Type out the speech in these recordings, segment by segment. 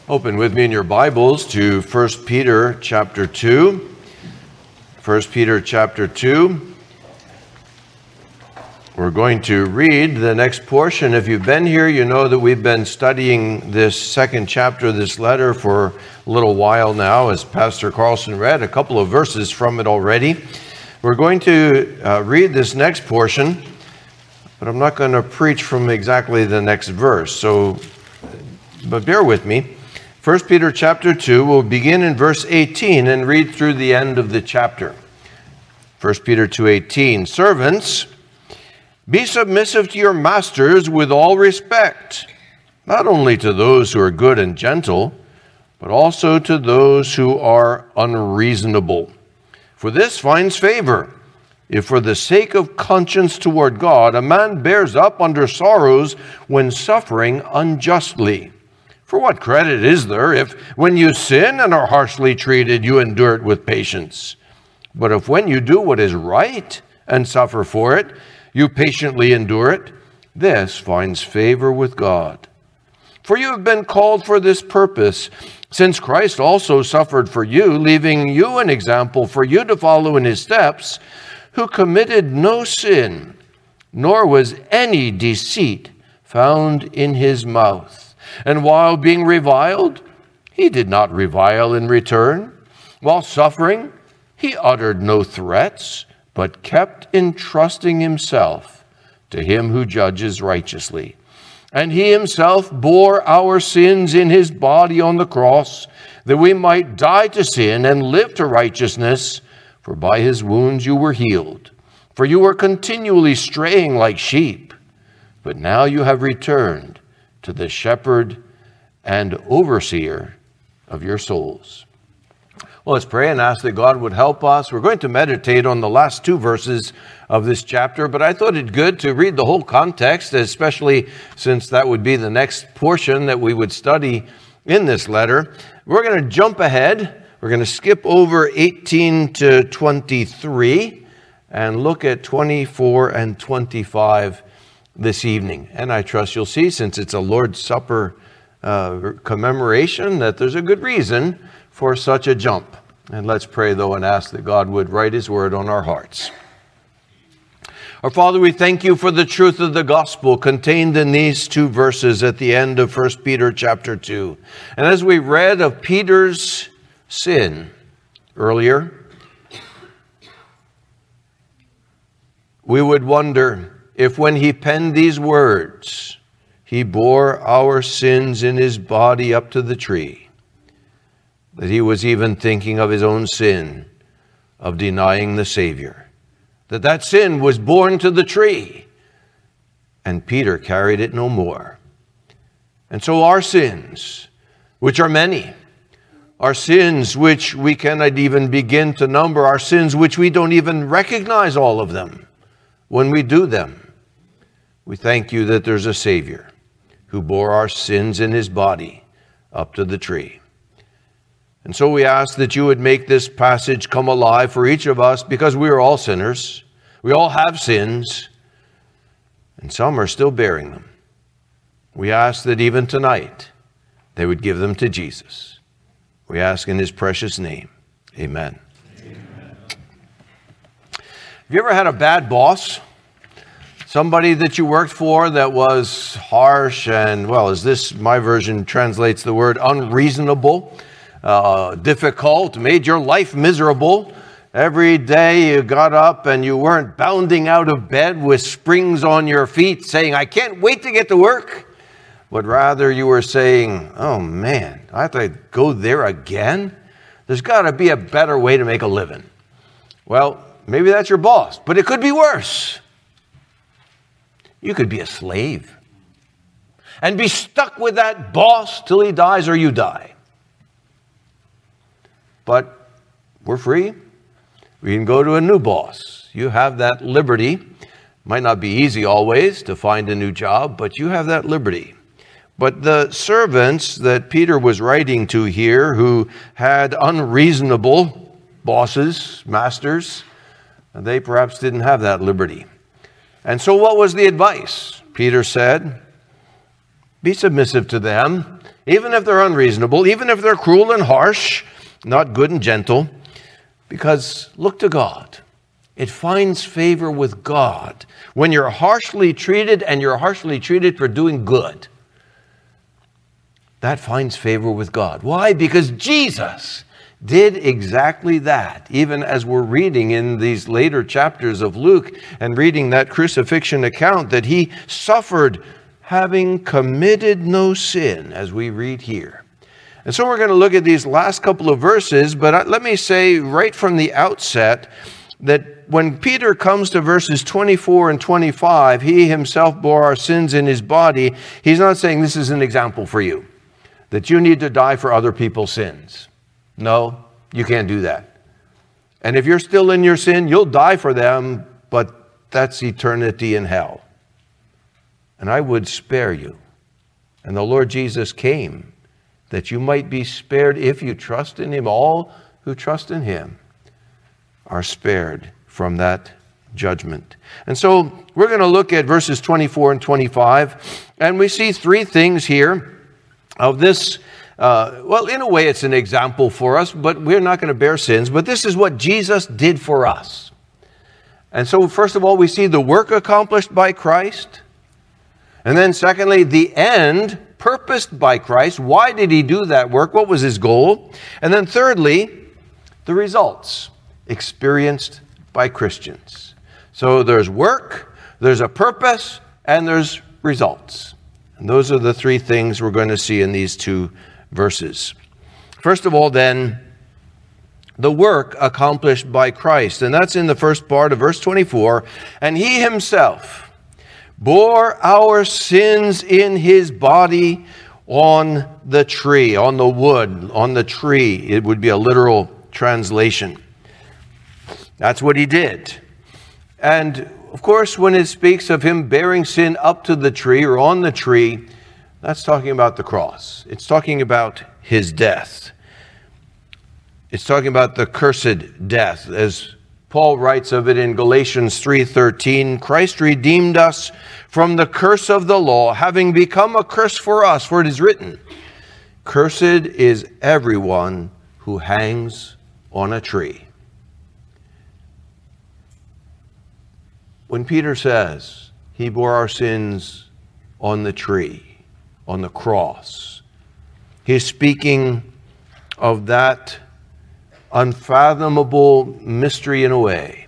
Open with me in your Bibles to 1 Peter chapter 2. 1 Peter chapter 2. We're going to read the next portion. If you've been here, you know that we've been studying this second chapter of this letter for a little while now, as Pastor Carlson read a couple of verses from it already. We're going to read this next portion, but I'm not going to preach from exactly the next verse, but bear with me. 1 Peter chapter 2, we'll begin in verse 18 and read through the end of the chapter. 1 Peter 2:18, Servants, be submissive to your masters with all respect, not only to those who are good and gentle, but also to those who are unreasonable. For this finds favor, if for the sake of conscience toward God, a man bears up under sorrows when suffering unjustly. For what credit is there if, when you sin and are harshly treated, you endure it with patience? But if when you do what is right and suffer for it, you patiently endure it, this finds favor with God. For you have been called for this purpose, since Christ also suffered for you, leaving you an example for you to follow in his steps, who committed no sin, nor was any deceit found in his mouth. And while being reviled, he did not revile in return. While suffering, he uttered no threats, but kept entrusting himself to him who judges righteously. And he himself bore our sins in his body on the cross, that we might die to sin and live to righteousness, for by his wounds you were healed. For you were continually straying like sheep, but now you have returned to the shepherd and overseer of your souls. Well, let's pray and ask that God would help us. We're going to meditate on the last two verses of this chapter, but I thought it good to read the whole context, especially since that would be the next portion that we would study in this letter. We're going to jump ahead. We're going to skip over 18 to 23 and look at 24 and 25 this evening. And I trust you'll see, since it's a Lord's Supper commemoration, that there's a good reason for such a jump. And let's pray, though, and ask that God would write his word on our hearts. Our Father, we thank you for the truth of the gospel contained in these two verses at the end of 1 Peter chapter 2. And as we read of Peter's sin earlier, we would wonder if when he penned these words, he bore our sins in his body up to the tree, that he was even thinking of his own sin of denying the Savior, that sin was borne to the tree, and Peter carried it no more. And so our sins, which are many, our sins which we cannot even begin to number, our sins which we don't even recognize all of them when we do them, we thank you that there's a Savior who bore our sins in his body up to the tree. And so we ask that you would make this passage come alive for each of us, because we are all sinners. We all have sins, and some are still bearing them. We ask that even tonight they would give them to Jesus. We ask in his precious name. Amen. Amen. Have you ever had a bad boss? Somebody that you worked for that was harsh and, well, as this, my version translates the word, unreasonable, difficult, made your life miserable. Every day you got up and you weren't bounding out of bed with springs on your feet saying, I can't wait to get to work. But rather you were saying, oh man, I have to go there again? There's got to be a better way to make a living. Well, maybe that's your boss, but it could be worse. You could be a slave and be stuck with that boss till he dies or you die. But we're free. We can go to a new boss. You have that liberty. Might not be easy always to find a new job, but you have that liberty. But the servants that Peter was writing to here, who had unreasonable bosses, masters, they perhaps didn't have that liberty. And so what was the advice? Peter said, be submissive to them even if they're unreasonable, even if they're cruel and harsh, not good and gentle, because look to God. It finds favor with God when you're harshly treated, and you're harshly treated for doing good. That finds favor with God. Why? Because Jesus did exactly that. Even as we're reading in these later chapters of Luke and reading that crucifixion account, that he suffered having committed no sin, as we read here. And so we're going to look at these last couple of verses, but let me say right from the outset that when Peter comes to verses 24 and 25, he himself bore our sins in his body. He's not saying this is an example for you, that you need to die for other people's sins. No, you can't do that. And if you're still in your sin, you'll die for them, but that's eternity in hell. And I would spare you. And the Lord Jesus came that you might be spared if you trust in him. All who trust in him are spared from that judgment. And so we're going to look at verses 24 and 25, and we see three things here of this. Well, in a way, it's an example for us, but we're not going to bear sins. But this is what Jesus did for us. And so, first of all, we see the work accomplished by Christ. And then secondly, the end purposed by Christ. Why did he do that work? What was his goal? And then thirdly, the results experienced by Christians. So there's work, there's a purpose, and there's results. And those are the three things we're going to see in these two verses. First of all, then, the work accomplished by Christ. And that's in the first part of verse 24. And he himself bore our sins in his body on the tree, on the wood, on the tree. It would be a literal translation. That's what he did. And of course, when it speaks of him bearing sin up to the tree or on the tree, that's talking about the cross. It's talking about his death. It's talking about the cursed death. As Paul writes of it in Galatians 3:13, Christ redeemed us from the curse of the law, having become a curse for us. For it is written, cursed is everyone who hangs on a tree. When Peter says he bore our sins on the tree, on the cross, he's speaking of that unfathomable mystery in a way.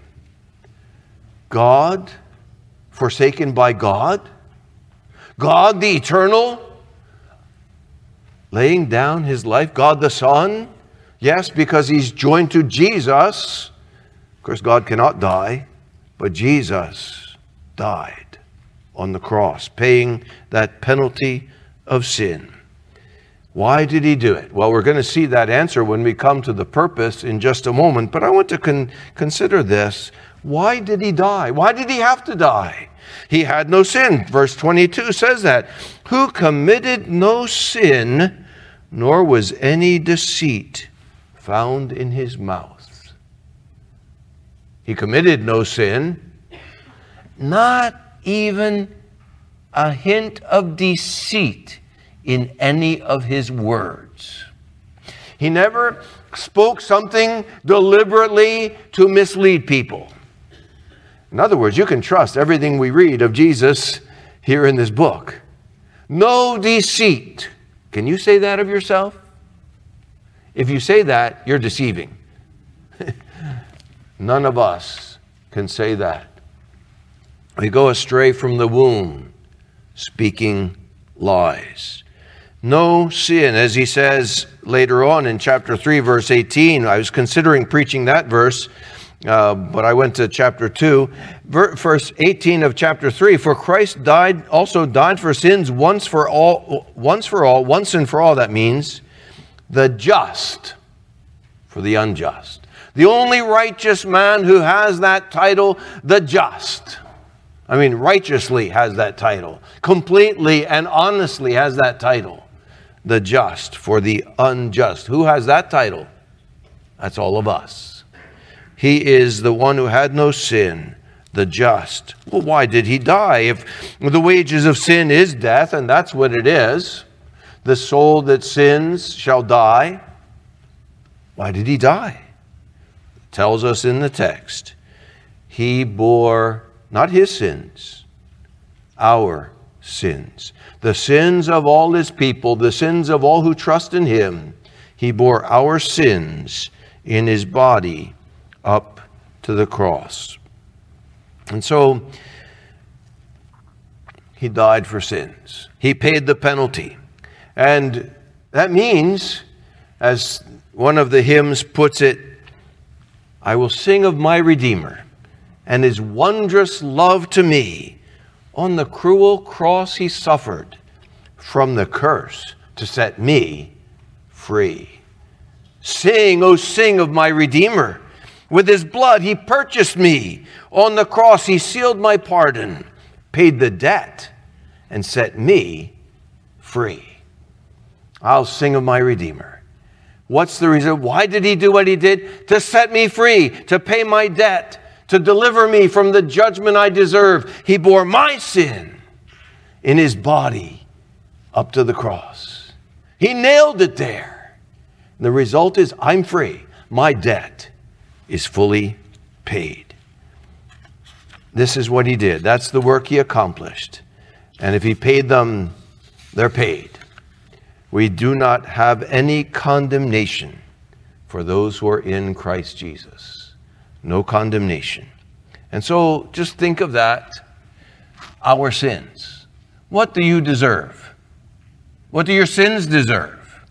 God, forsaken by God, God the eternal, laying down his life, God the Son, yes, because he's joined to Jesus. Of course, God cannot die, but Jesus died on the cross, paying that penalty of sin. Why did he do it? Well, we're going to see that answer when we come to the purpose in just a moment, but I want to consider this. Why did he die? Why did he have to die? He had no sin. Verse 22 says that. Who committed no sin, nor was any deceit found in his mouth. He committed no sin, not even a hint of deceit in any of his words. He never spoke something deliberately to mislead people. In other words, you can trust everything we read of Jesus here in this book. No deceit. Can you say that of yourself? If you say that, you're deceiving. None of us can say that. We go astray from the womb, speaking lies. No sin, as he says later on in chapter 3, verse 18. I was considering preaching that verse, but I went to chapter 2. Verse 18 of chapter 3, for Christ also died for sins once and for all, that means the just for the unjust. The only righteous man who has that title, the just. I mean, righteously has that title. Completely and honestly has that title. The just for the unjust. Who has that title? That's all of us. He is the one who had no sin, the just. Well, why did he die? If the wages of sin is death, and that's what it is, The soul that sins shall die. Why did he die? It tells us in the text. He bore not his sins, our sins. The sins of all his people, the sins of all who trust in him. He bore our sins in his body up to the cross. And so he died for sins. He paid the penalty. And that means, as one of the hymns puts it, I will sing of my Redeemer and his wondrous love to me. On the cruel cross he suffered from the curse to set me free. Sing, oh sing of my Redeemer. With his blood he purchased me. On the cross he sealed my pardon, paid the debt, and set me free. I'll sing of my Redeemer. What's the reason? Why did he do what he did? To set me free, to pay my debt, to deliver me from the judgment I deserve. He bore my sin in his body up to the cross. He nailed it there. The result is I'm free. My debt is fully paid. This is what he did. That's the work he accomplished. And if he paid them, they're paid. We do not have any condemnation for those who are in Christ Jesus. No condemnation. And so just think of that. Our sins. What do you deserve? What do your sins deserve?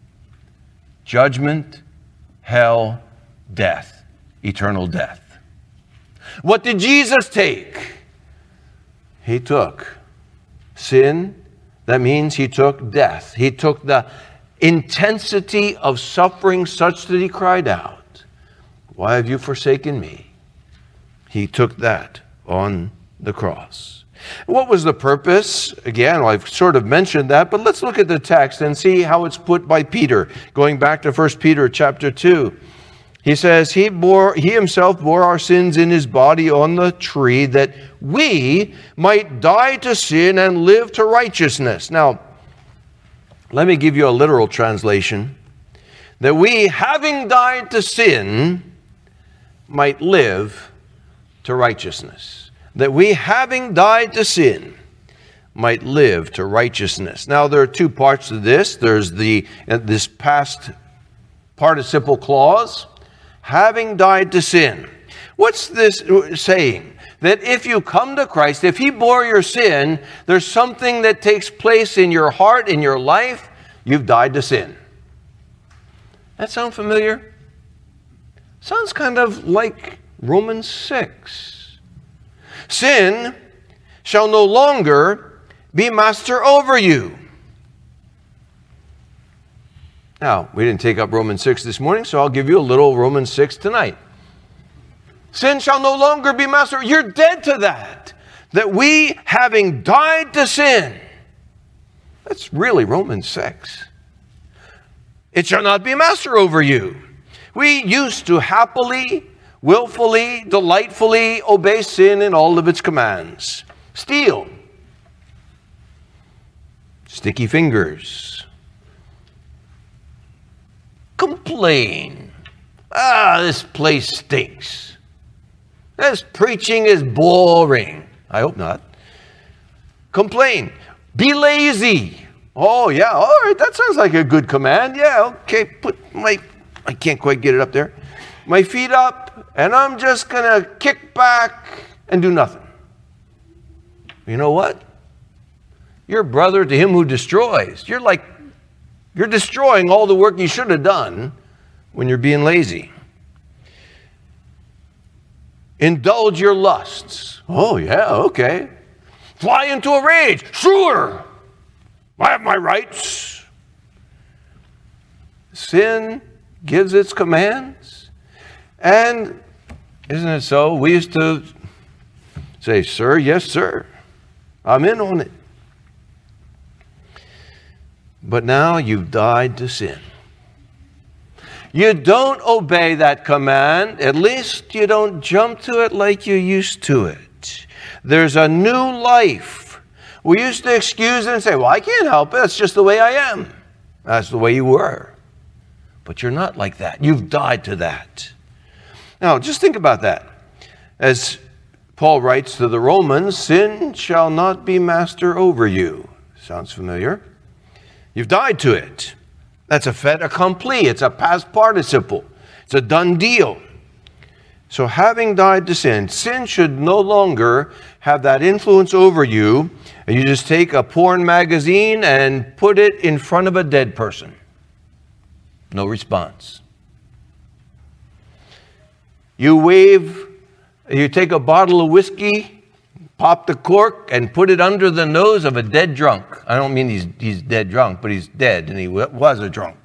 Judgment, hell, death, eternal death. What did Jesus take? He took sin. That means he took death. He took the intensity of suffering such that he cried out, why have you forsaken me? He took that on the cross. What was the purpose? Again, I've sort of mentioned that, but let's look at the text and see how it's put by Peter. Going back to 1 Peter chapter 2. He says, he himself bore our sins in his body on the tree that we might die to sin and live to righteousness. Now, let me give you a literal translation. That we, having died to sin, might live to righteousness. That we, having died to sin, might live to righteousness. Now, there are two parts to this. There's this past participle clause, having died to sin. What's this saying? That if you come to Christ, if he bore your sin, there's something that takes place in your heart, in your life. You've died to sin. That sound familiar? Sounds kind of like Romans 6. Sin shall no longer be master over you. Now, we didn't take up Romans 6 this morning, so I'll give you a little Romans 6 tonight. Sin shall no longer be master. You're dead to that. That we, having died to sin, that's really Romans 6. It shall not be master over you. We used to happily, willfully, delightfully obey sin in all of its commands. Steal. Sticky fingers. Complain. This place stinks. This preaching is boring. I hope not. Complain. Be lazy. Oh, yeah, all right, that sounds like a good command. Yeah, okay, I can't quite get it up there. My feet up, and I'm just going to kick back and do nothing. You know what? You're brother to him who destroys. You're destroying all the work you should have done when you're being lazy. Indulge your lusts. Oh, yeah, okay. Fly into a rage. Sure. I have my rights. Sin gives its commands. And isn't it so? We used to say, sir, yes, sir. I'm in on it. But now you've died to sin. You don't obey that command. At least you don't jump to it like you used to it. There's a new life. We used to excuse it and say, well, I can't help it. That's just the way I am. That's the way you were. But you're not like that. You've died to that. Now, just think about that. As Paul writes to the Romans, sin shall not be master over you. Sounds familiar? You've died to it. That's a fait accompli. It's a past participle. It's a done deal. So having died to sin, sin should no longer have that influence over you. And you just take a porn magazine and put it in front of a dead person. No response. You take a bottle of whiskey, pop the cork, and put it under the nose of a dead drunk. I don't mean he's dead drunk, but he's dead, and he was a drunk.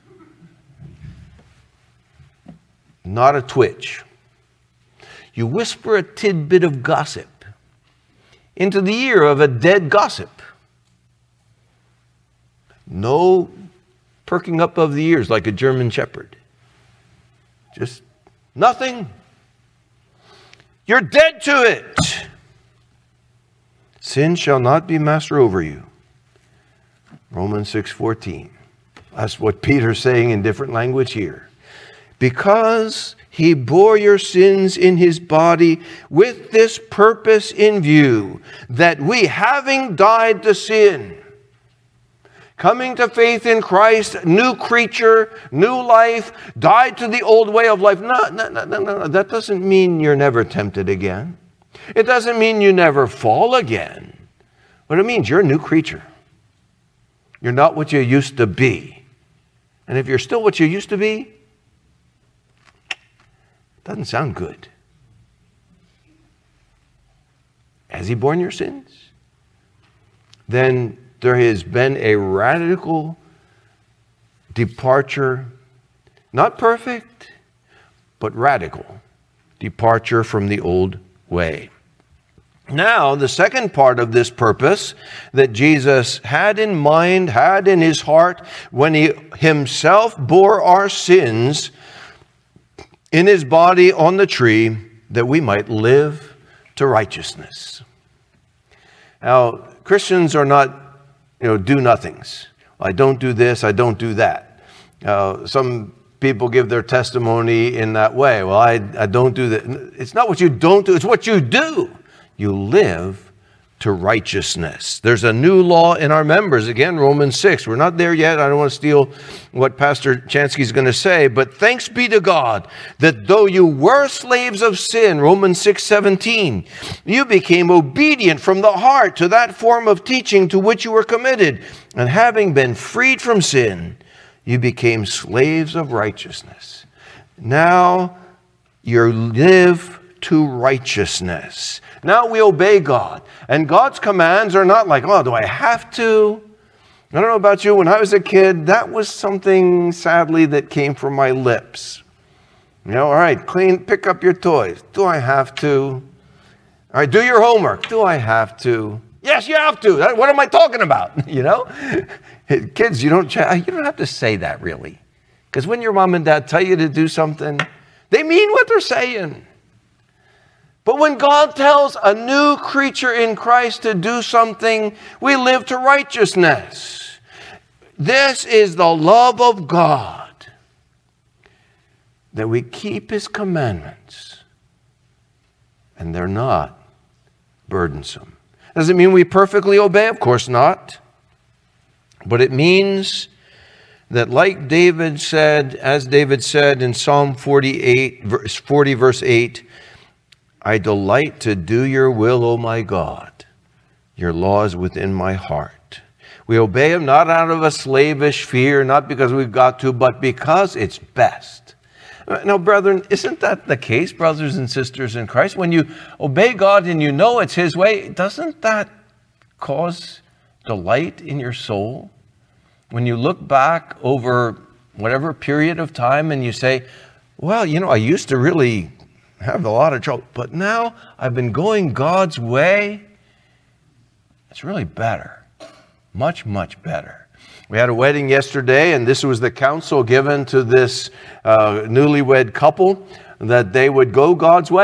Not a twitch. You whisper a tidbit of gossip into the ear of a dead gossip. No perking up of the ears like a German shepherd. Just nothing. You're dead to it. Sin shall not be master over you. Romans 6:14. That's what Peter's saying in different language here. Because he bore your sins in his body with this purpose in view, that we, having died to sin, coming to faith in Christ, new creature, new life, died to the old way of life. No. That doesn't mean you're never tempted again. It doesn't mean you never fall again. What it means, you're a new creature. You're not what you used to be. And if you're still what you used to be, it doesn't sound good. Has he borne your sins? Then there has been a radical departure, not perfect, but radical departure from the old way. Now, the second part of this purpose that Jesus had in mind, had in his heart, when he himself bore our sins in his body on the tree, that we might live to righteousness. Now, Christians are not do-nothings. I don't do this, I don't do that. Some people give their testimony in that way. Well, I don't do that. It's not what you don't do, it's what you do. You live to righteousness. There's a new law in our members. Again, Romans 6. We're not there yet. I don't want to steal what Pastor Chansky is going to say, but thanks be to God that though you were slaves of sin, Romans 6:17, you became obedient from the heart to that form of teaching to which you were committed. And having been freed from sin, you became slaves of righteousness. Now you live to righteousness. Now we obey God. And God's commands are not like, oh, do I have to? I don't know about you. When I was a kid, that was something, sadly, that came from my lips. All right, pick up your toys. Do I have to? All right, do your homework. Do I have to? Yes, you have to. What am I talking about? Kids, you don't have to say that, really. Because when your mom and dad tell you to do something, they mean what they're saying. But when God tells a new creature in Christ to do something, we live to righteousness. This is the love of God, that we keep his commandments, and they're not burdensome. Does it mean we perfectly obey? Of course not. But it means that, like David said, as David said in Psalm 40 verse 8, I delight to do your will, O my God. Your law is within my heart. We obey him not out of a slavish fear, not because we've got to, but because it's best. Now, brethren, isn't that the case, brothers and sisters in Christ? When you obey God and you know it's his way, doesn't that cause delight in your soul? When you look back over whatever period of time and you say, well, I used to really have a lot of trouble, but now I've been going God's way. It's really better. Much, much better. We had a wedding yesterday, and this was the counsel given to this newlywed couple, that they would go God's way.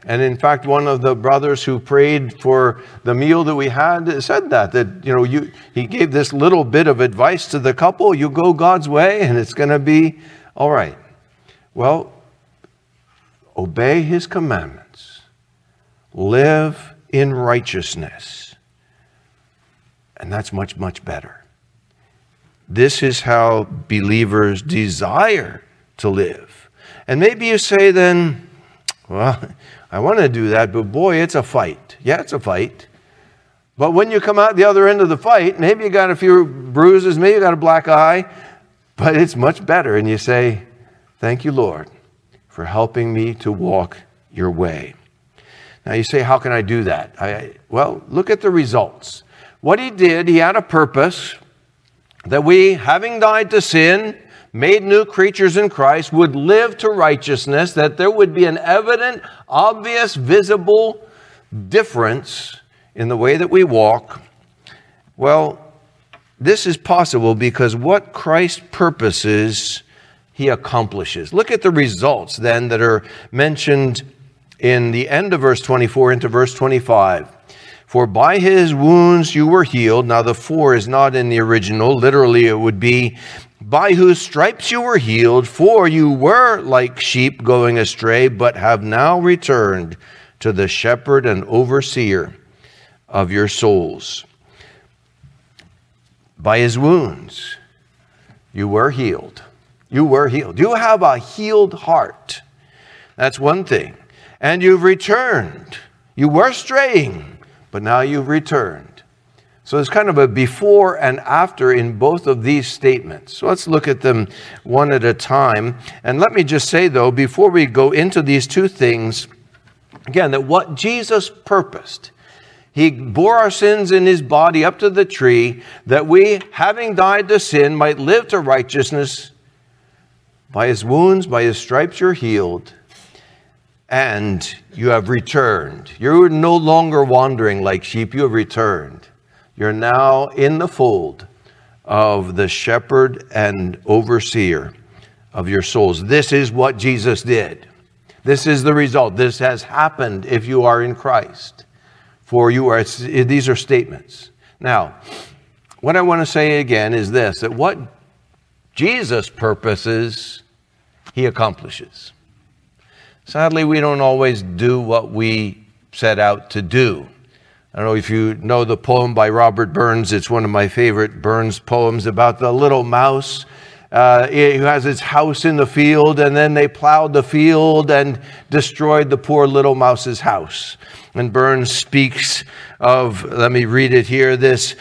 And in fact, one of the brothers who prayed for the meal that we had said that he gave this little bit of advice to the couple: you go God's way and it's going to be all right. Well, obey his commandments. Live in righteousness. And that's much, much better. This is how believers desire to live. And maybe you say then, well, I want to do that, but boy, it's a fight. Yeah, it's a fight. But when you come out the other end of the fight, maybe you got a few bruises, maybe you got a black eye, but it's much better. And you say, thank you, Lord, for helping me to walk your way. Now you say, how can I do that? Well, look at the results. What he did, he had a purpose that we, having died to sin, made new creatures in Christ, would live to righteousness, that there would be an evident, obvious, visible difference in the way that we walk. Well, this is possible because what Christ purposes, he accomplishes. Look at the results then that are mentioned in the end of verse 24 into verse 25. For by his wounds you were healed. Now the "for" is not in the original. Literally it would be, by whose stripes you were healed, for you were like sheep going astray, but have now returned to the shepherd and overseer of your souls. By his wounds you were healed. You were healed. You have a healed heart. That's one thing. And you've returned. You were straying, but now you've returned. So there's kind of a before and after in both of these statements. So let's look at them one at a time. And let me just say, though, before we go into these two things, again, that what Jesus purposed, he bore our sins in his body up to the tree, that we, having died to sin, might live to righteousness. By his wounds, by his stripes, you're healed. And you have returned. You're no longer wandering like sheep. You have returned. You're now in the fold of the shepherd and overseer of your souls. This is what Jesus did. This is the result. This has happened if you are in Christ. For you are, these are statements. Now, what I want to say again is this, that what Jesus purposes, he accomplishes. Sadly, we don't always do what we set out to do. I don't know if you know the poem by Robert Burns. It's one of my favorite Burns poems about the little mouse who has its house in the field, and then they plowed the field and destroyed the poor little mouse's house. And Burns speaks of, let me read it here, this,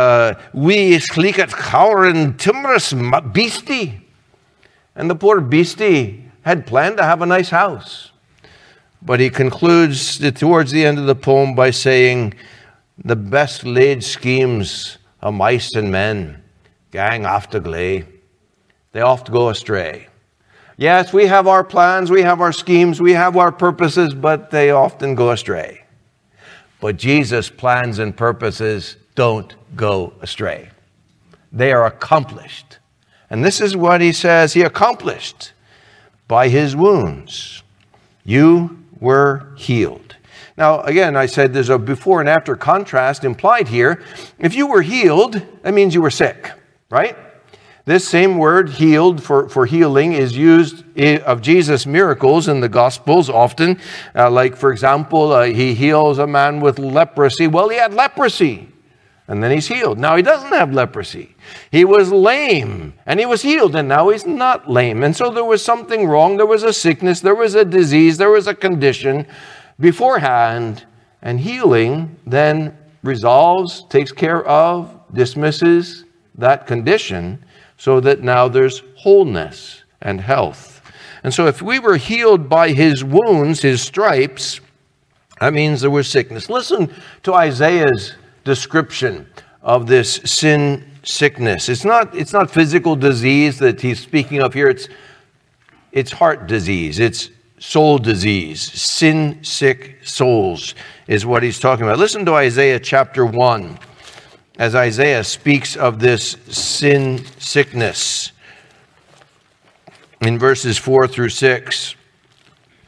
"We sleeket cowren timorous beastie." And the poor beastie had planned to have a nice house. But he concludes towards the end of the poem by saying, "The best laid schemes of mice and men gang oft agley." They oft go astray. Yes, we have our plans, we have our schemes, we have our purposes, but they often go astray. But Jesus' plans and purposes don't go astray. They are accomplished. And this is what he says he accomplished. By his wounds, you were healed. Now, again, I said there's a before and after contrast implied here. If you were healed, that means you were sick, right? This same word, healed, for healing, is used of Jesus' miracles in the Gospels often. Like, for example, he heals a man with leprosy. Well, he had leprosy, and then he's healed. Now, he doesn't have leprosy. He was lame, and he was healed, and now he's not lame. And so there was something wrong. There was a sickness. There was a disease. There was a condition beforehand. And healing then resolves, takes care of, dismisses that condition so that now there's wholeness and health. And so if we were healed by his wounds, his stripes, that means there was sickness. Listen to Isaiah's description of this sin sickness. It's not physical disease that he's speaking of here. It's heart disease. It's soul disease. Sin sick souls is what he's talking about. Listen to Isaiah chapter 1 as Isaiah speaks of this sin sickness in verses 4 through 6.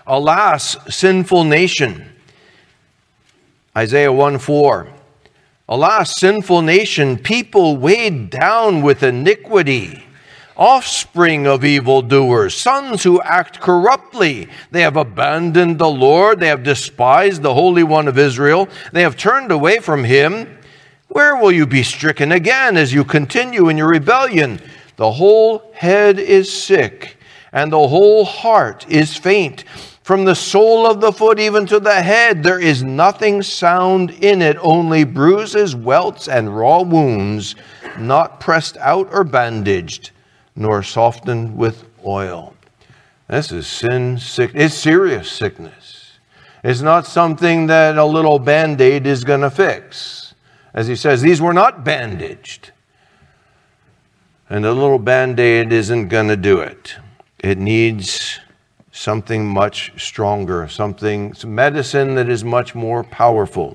Alas, sinful nation. Isaiah 1:4. Alas, sinful nation, people weighed down with iniquity, offspring of evildoers, sons who act corruptly. They have abandoned the Lord. They have despised the Holy One of Israel. They have turned away from him. Where will you be stricken again as you continue in your rebellion? The whole head is sick, and the whole heart is faint. From the sole of the foot even to the head, there is nothing sound in it, only bruises, welts, and raw wounds, not pressed out or bandaged, nor softened with oil. This is sin sick. It's serious sickness. It's not something that a little Band-Aid is going to fix. As he says, these were not bandaged. And a little Band-Aid isn't going to do it. It needs something much stronger, some medicine that is much more powerful.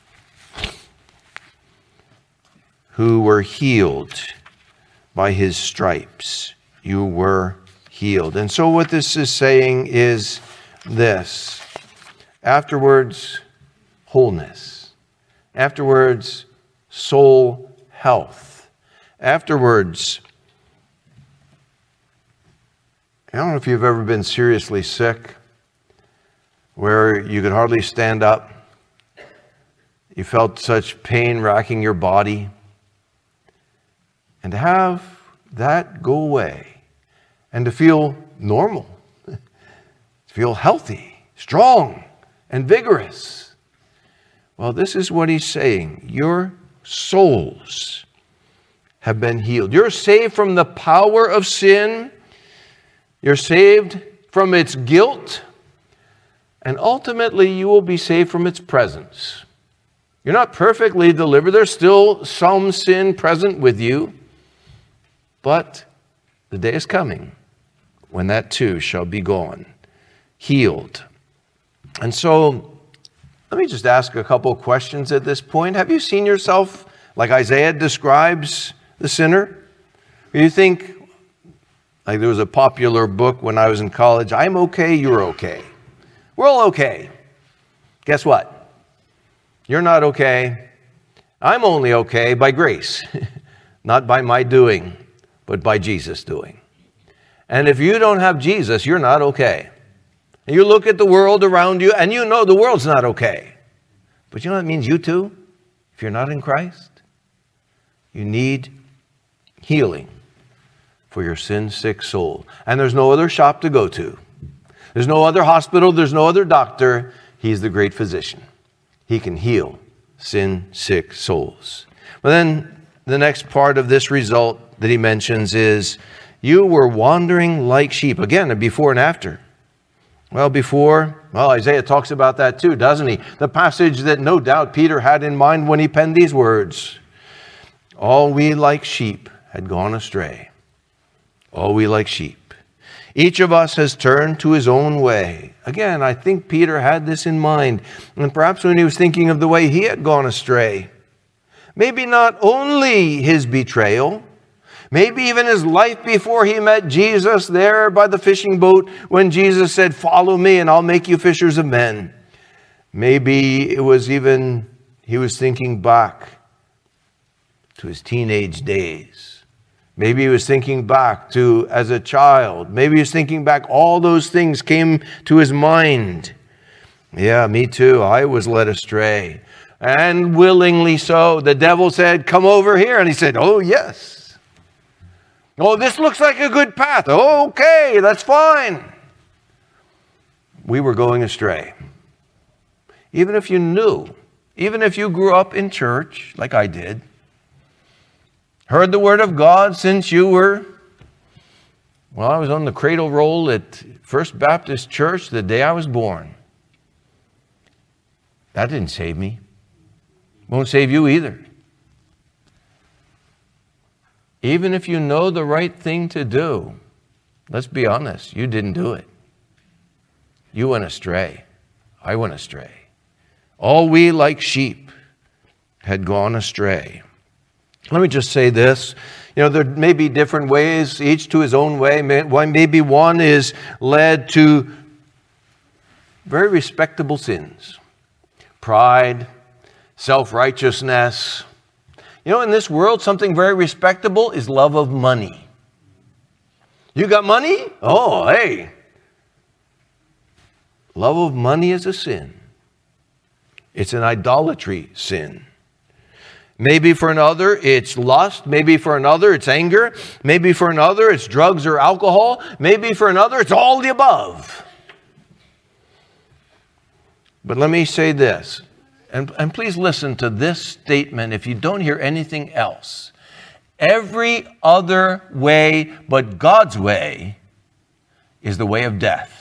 Who were healed by his stripes. You were healed. And so what this is saying is this. Afterwards, wholeness. Afterwards, soul health. Afterwards, I don't know if you've ever been seriously sick, where you could hardly stand up. You felt such pain racking your body. And to have that go away, and to feel normal, to feel healthy, strong, and vigorous. Well, this is what he's saying. Your souls have been healed. You're saved from the power of sin. You're saved from its guilt, and ultimately you will be saved from its presence. You're not perfectly delivered. There's still some sin present with you, but the day is coming when that too shall be gone, healed. And so let me just ask a couple of questions at this point. Have you seen yourself like Isaiah describes the sinner? Do you think, like there was a popular book when I was in college, I'm okay, you're okay. We're all okay. Guess what? You're not okay. I'm only okay by grace, not by my doing, but by Jesus doing. And if you don't have Jesus, you're not okay. And you look at the world around you, and you know the world's not okay. But you know what it means you too? If you're not in Christ, you need healing for your sin-sick soul. And there's no other shop to go to. There's no other hospital. There's no other doctor. He's the great physician. He can heal sin-sick souls. But then the next part of this result that he mentions is, you were wandering like sheep. Again, a before and after. Well, Isaiah talks about that too, doesn't he? The passage that no doubt Peter had in mind when he penned these words. All we like sheep had gone astray. All we like sheep. Each of us has turned to his own way. Again, I think Peter had this in mind. And perhaps when he was thinking of the way he had gone astray, maybe not only his betrayal, maybe even his life before he met Jesus there by the fishing boat when Jesus said, follow me and I'll make you fishers of men. Maybe it was even, he was thinking back to his teenage days. Maybe he was thinking back to as a child. Maybe he was thinking back. All those things came to his mind. Yeah, me too. I was led astray. And willingly so. The devil said, come over here. And he said, oh, yes. Oh, this looks like a good path. Oh, okay, that's fine. We were going astray. Even if you knew, even if you grew up in church like I did, heard the word of God since you were, I was on the cradle roll at First Baptist Church the day I was born. That didn't save me. Won't save you either. Even if you know the right thing to do, let's be honest, you didn't do it. You went astray. I went astray. All we like sheep had gone astray. Let me just say this. There may be different ways, each to his own way. Maybe one is led to very respectable sins. Pride, self-righteousness. You know, in this world, something very respectable is love of money. You got money? Oh, hey. Love of money is a sin. It's an idolatry sin. Maybe for another, it's lust. Maybe for another, it's anger. Maybe for another, it's drugs or alcohol. Maybe for another, it's all the above. But let me say this, and please listen to this statement if you don't hear anything else. Every other way but God's way is the way of death.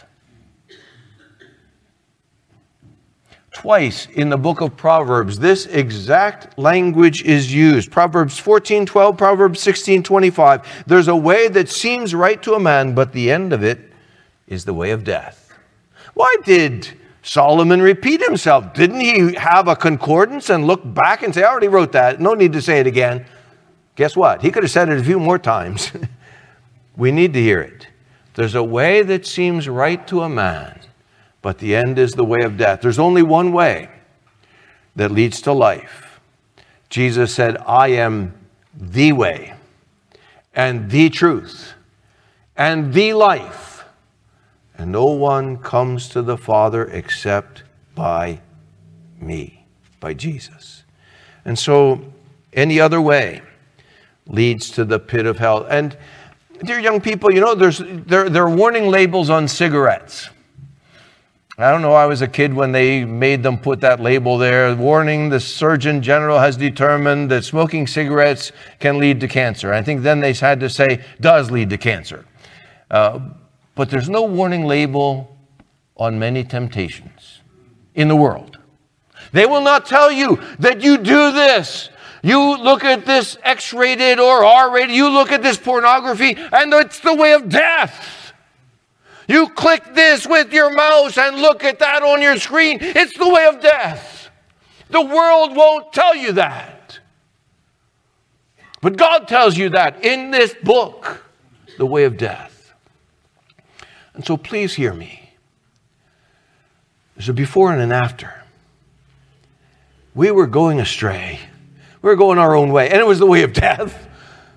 Twice in the book of Proverbs, this exact language is used. Proverbs 14:12, Proverbs 16:25. There's a way that seems right to a man, but the end of it is the way of death. Why did Solomon repeat himself? Didn't he have a concordance and look back and say, I already wrote that, no need to say it again? Guess what? He could have said it a few more times. We need to hear it. There's a way that seems right to a man, but the end is the way of death. There's only one way that leads to life. Jesus said, I am the way and the truth and the life. And no one comes to the Father except by me, by Jesus. And so any other way leads to the pit of hell. And dear young people, you know, there are warning labels on cigarettes. I don't know, I was a kid when they made them put that label there. Warning, the Surgeon General has determined that smoking cigarettes can lead to cancer. I think then they had to say, does lead to cancer. But there's no warning label on many temptations in the world. They will not tell you that you do this. You look at this X-rated or R-rated, you look at this pornography, and it's the way of death. You click this with your mouse and look at that on your screen. It's the way of death. The world won't tell you that. But God tells you that in this book, the way of death. And so please hear me. There's a before and an after. We were going astray. We were going our own way, and it was the way of death.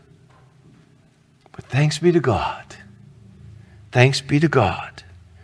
But thanks be to God. Thanks be to God.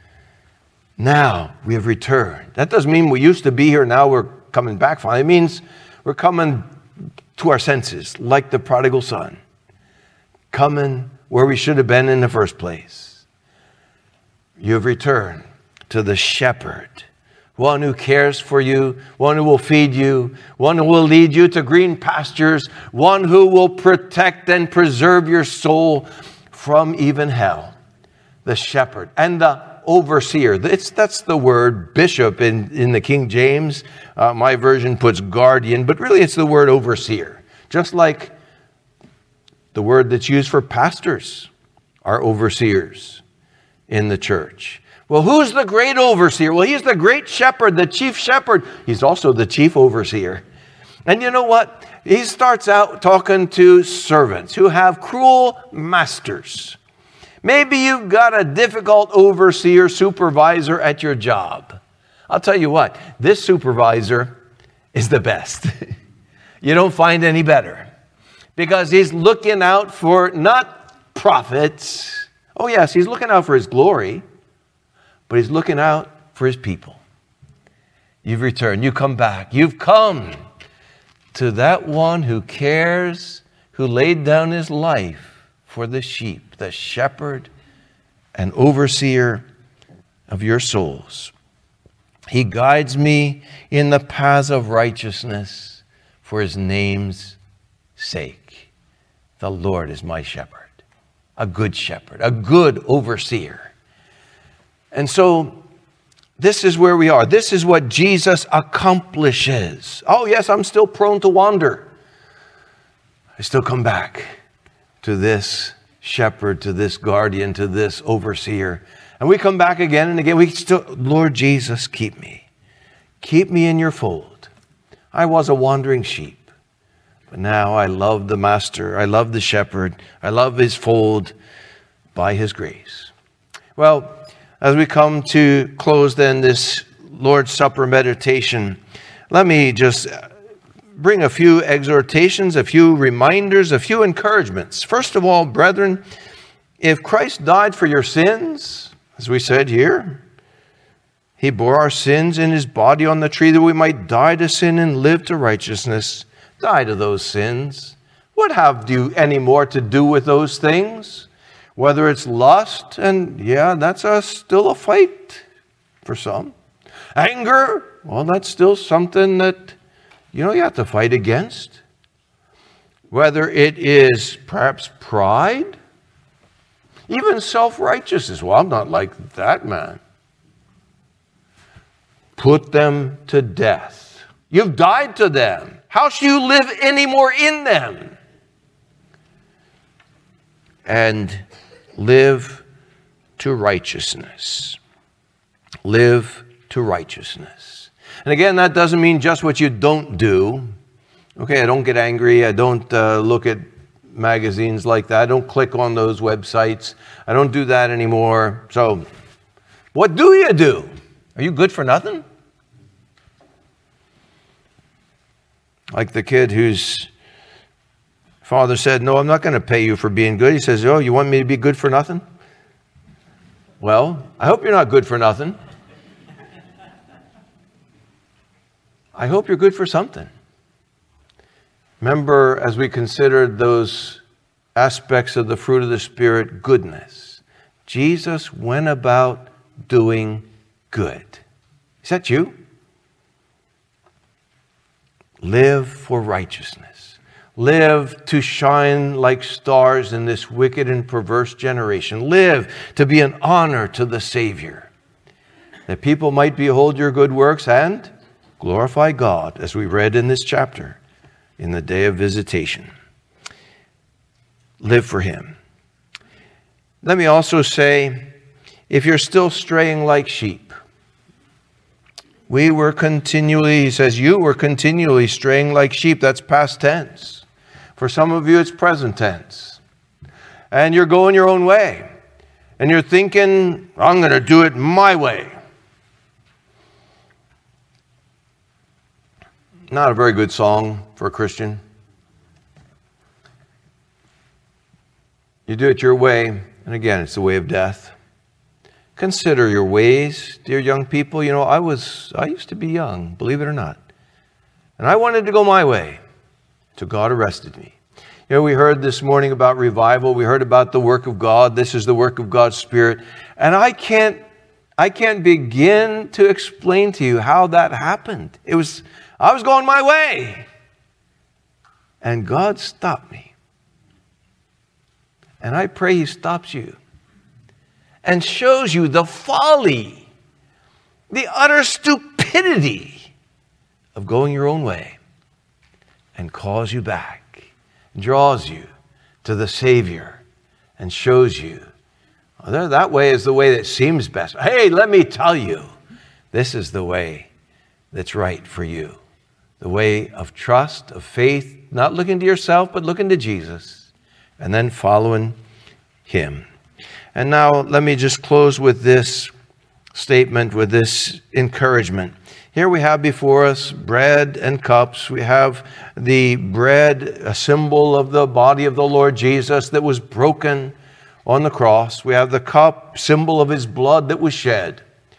Now we have returned. That doesn't mean we used to be here, now we're coming back finally. It means we're coming to our senses, like the prodigal son. Coming where we should have been in the first place. You have returned to the shepherd. One who cares for you, one who will feed you, one who will lead you to green pastures, one who will protect and preserve your soul from even hell. The shepherd and the overseer. That's the word bishop in the King James. My version puts guardian, but really it's the word overseer. Just like the word that's used for pastors are overseers in the church. Well, who's the great overseer? Well, he's the great shepherd, the chief shepherd. He's also the chief overseer. And you know what? He starts out talking to servants who have cruel masters. Maybe you've got a difficult overseer, supervisor at your job. I'll tell you what, this supervisor is the best. You don't find any better. Because he's looking out for not profits. Oh yes, he's looking out for his glory. But he's looking out for his people. You've returned, you come back. You've come to that one who cares, who laid down his life for the sheep, the shepherd and overseer of your souls. He guides me in the paths of righteousness for his name's sake. The Lord is my shepherd, a good overseer. And so this is where we are. This is what Jesus accomplishes. Oh yes, I'm still prone to wander. I still come back to this shepherd, to this guardian, to this overseer. And we come back again and again. We still, Lord Jesus, keep me. Keep me in your fold. I was a wandering sheep, but now I love the master. I love the shepherd. I love his fold by his grace. Well, as we come to close then this Lord's Supper meditation, let me just bring a few exhortations, a few reminders, a few encouragements. First of all, brethren, if Christ died for your sins, as we said here, he bore our sins in his body on the tree that we might die to sin and live to righteousness. Die to those sins. What have you any more to do with those things? Whether it's lust, and that's still a fight for some. Anger, well, that's still something that, you have to fight against. Whether it is perhaps pride, even self-righteousness. Well, I'm not like that man. Put them to death. You've died to them. How shall you live any more in them? And live to righteousness. Live to righteousness. And again, that doesn't mean just what you don't do. Okay, I don't get angry. I don't look at magazines like that. I don't click on those websites. I don't do that anymore. So, what do you do? Are you good for nothing? Like the kid whose father said, no, I'm not going to pay you for being good. He says, oh, you want me to be good for nothing? Well, I hope you're not good for nothing. I hope you're good for something. Remember, as we considered those aspects of the fruit of the Spirit, goodness. Jesus went about doing good. Is that you? Live for righteousness. Live to shine like stars in this wicked and perverse generation. Live to be an honor to the Savior, that people might behold your good works and glorify God, as we read in this chapter, in the day of visitation. Live for Him. Let me also say, if you're still straying like sheep, you were continually straying like sheep. That's past tense. For some of you, it's present tense. And you're going your own way. And you're thinking, I'm going to do it my way. Not a very good song for a Christian. You do it your way, and again, it's the way of death. Consider your ways, dear young people. I used to be young, believe it or not. And I wanted to go my way, so God arrested me. We heard this morning about revival. We heard about the work of God. This is the work of God's Spirit. And I can't begin to explain to you how that happened. I was going my way. And God stopped me. And I pray He stops you and shows you the folly, the utter stupidity of going your own way, and calls you back, draws you to the Savior, and shows you that way is the way that seems best. Hey, let me tell you, this is the way that's right for you. The way of trust, of faith, not looking to yourself, but looking to Jesus, and then following Him. And now let me just close with this statement, with this encouragement. Here we have before us bread and cups. We have the bread, a symbol of the body of the Lord Jesus that was broken on the cross. We have the cup, symbol of His blood that was shed.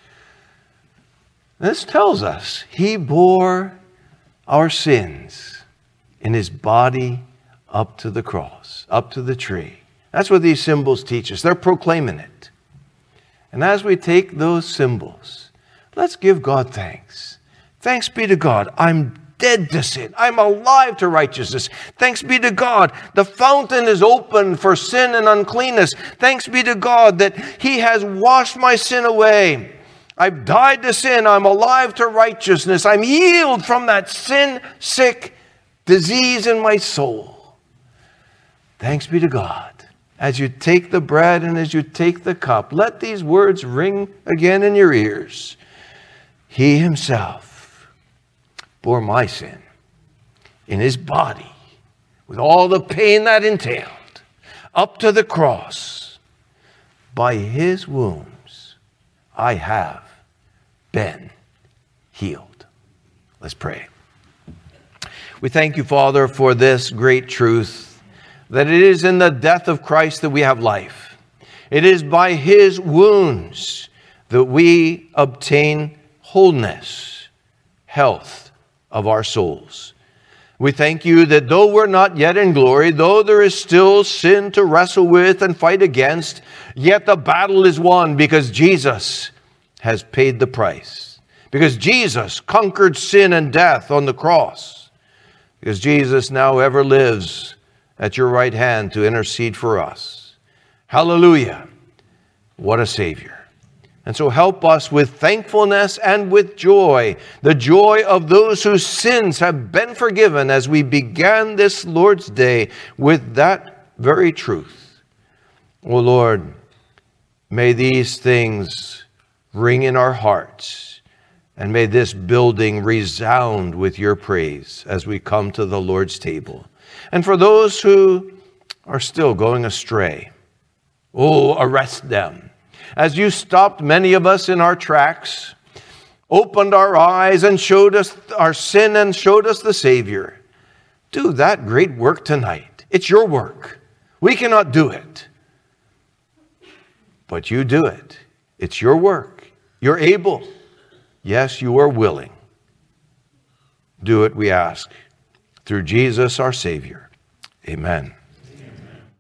This tells us He bore our sins in His body up to the cross, up to the tree. That's what these symbols teach us. They're proclaiming it. And as we take those symbols, let's give God thanks. Thanks be to God. I'm dead to sin. I'm alive to righteousness. Thanks be to God. The fountain is open for sin and uncleanness. Thanks be to God that He has washed my sin away. I've died to sin. I'm alive to righteousness. I'm healed from that sin-sick disease in my soul. Thanks be to God. As you take the bread and as you take the cup, let these words ring again in your ears. He Himself bore my sin in His body with all the pain that entailed up to the cross. By His wounds I have been healed. Let's pray. We thank you, Father, for this great truth, that it is in the death of Christ that we have life. It is by his wounds that we obtain wholeness, health of our souls. We thank you that though we're not yet in glory, though there is still sin to wrestle with and fight against, yet the battle is won because Jesus has paid the price. Because Jesus conquered sin and death on the cross. Because Jesus now ever lives at your right hand to intercede for us. Hallelujah. What a Savior. And so help us with thankfulness and with joy, the joy of those whose sins have been forgiven, as we began this Lord's Day with that very truth. O Lord, may these things ring in our hearts. And may this building resound with your praise as we come to the Lord's table. And for those who are still going astray, arrest them. As you stopped many of us in our tracks, opened our eyes and showed us our sin and showed us the Savior, do that great work tonight. It's your work. We cannot do it. But you do it. It's your work. You're able. Yes, you are willing. Do it, we ask, through Jesus our Savior. Amen.